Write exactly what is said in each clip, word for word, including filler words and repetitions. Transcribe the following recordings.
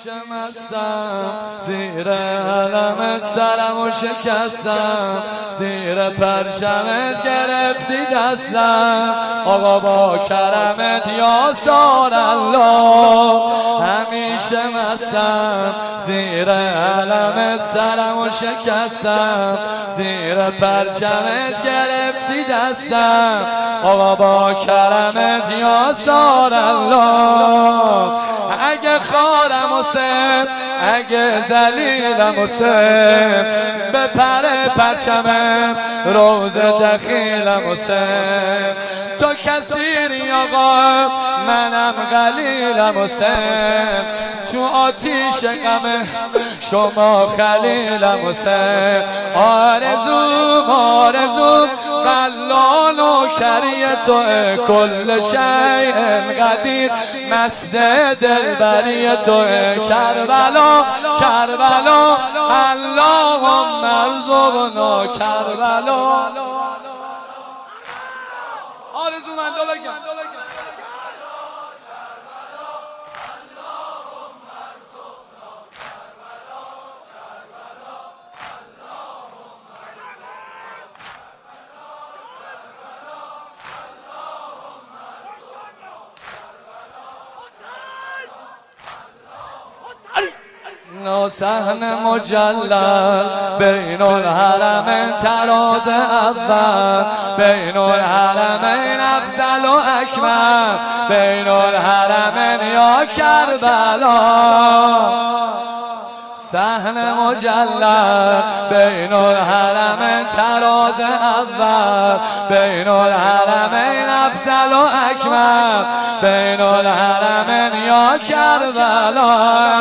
همیشه مستم، زیر علمت سرمو شکستم، زیر پرچمت گرفتی دستم، آقا با کرمت یا سار الله همیشه مستم، زیر علمت سرمو شکستم، زیر پرچمت گرفتی دستم، آقا با کرمت یا سار الله. اگه خارم حسین، اگه ذلیلم حسین، به پر پرچمم روز دخیلم حسین، تو کثیری آقا منم قلیلم حسین، تو آتیش غم شما خلیلم حسین، آرزوم آرزوم قلال و کری تو کل شیء قدیر، مست دلبری تو کربلا کربلا، اللهم ارزقنا کربلا. آرزومندا بگن صحن مجلل بین الحرمین تراز اول، بین الحرمین افضل و اکمل، بین الحرمین یا کربلا. صحن مجلل بین الحرمین تراز اول، بین الحرمین افضل و اکمل، بین الحرمین یا کربلا.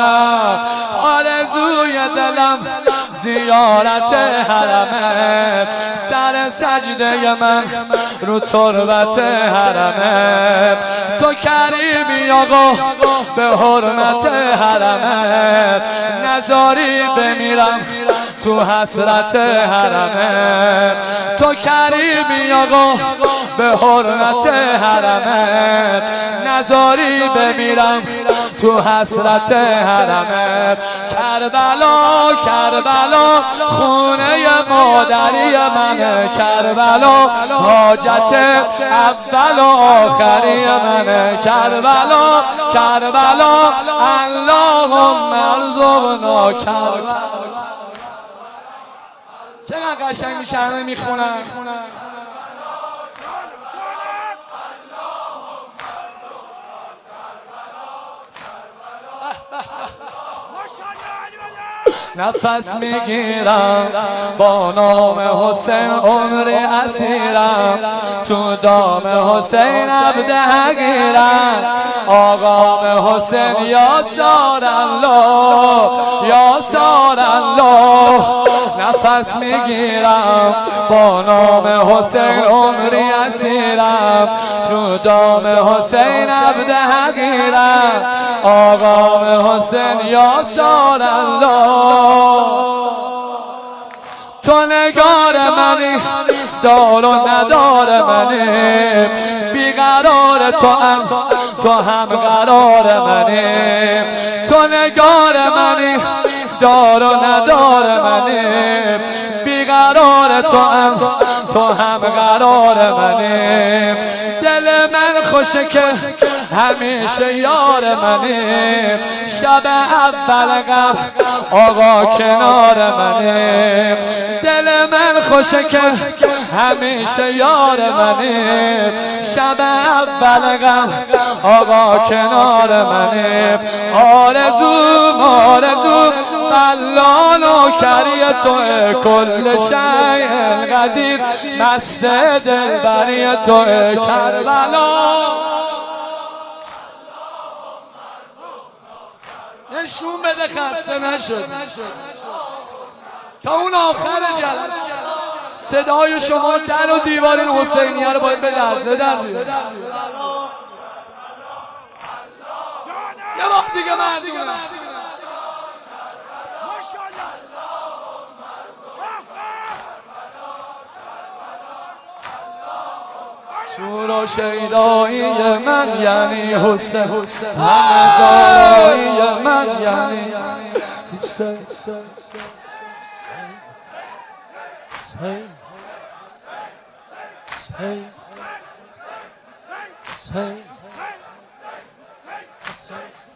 آرزوی دلم زیارت حرمت، سر سجده من رو تربت حرمت، تو کریمی آقا به حرمت حرمت، نذاری بمیرم تو حسرت حرمت، تو کریمی آقا به حرمت حرمت، نذاری بمیرم تو حسرت حرمت. کربلا کربلا خونه مادری من، کربلا حاجت اول و آخری من، کربلا کربلا اللهم ارزقنا کربلا. چقدر قشنگ میشه همه میخونن. نفس میگیرم با نام حسین، عمری اسیرم تو دام حسین، عبد حقیرم آقام حسین یا سار الله یا سار الله. نفس میگیرم با نام حسین، عمری اسیرم تو دام حسین، عبد حقیرم آقام حسین یا سار الله. تو نگار منی دار و ندار منی، بیقرار تو هم تو هم قرار منی، تو نگار منی دار و ندار منی، بیقرار تو هم تو هم قرار منی. دل من خوشه که همیشه یار منی، شب اول غم آقا کنار منی. دل من خوشه که همیشه یار منی، شب اول غم آقا کنار منی. آرزوم آرزوم قلال و کری تو کل شیء قدیر، مست دلبری تو کربلا. نشون بده خسته نشد تا اون آخر جلسه صدای شما در و دیوار این حسینیه رو باید به لرزه در بیاره. یه بار دیگه مردونه شور و شیدایی من یعنی حسین، همه دارایی من یعنی Say, say, say, say.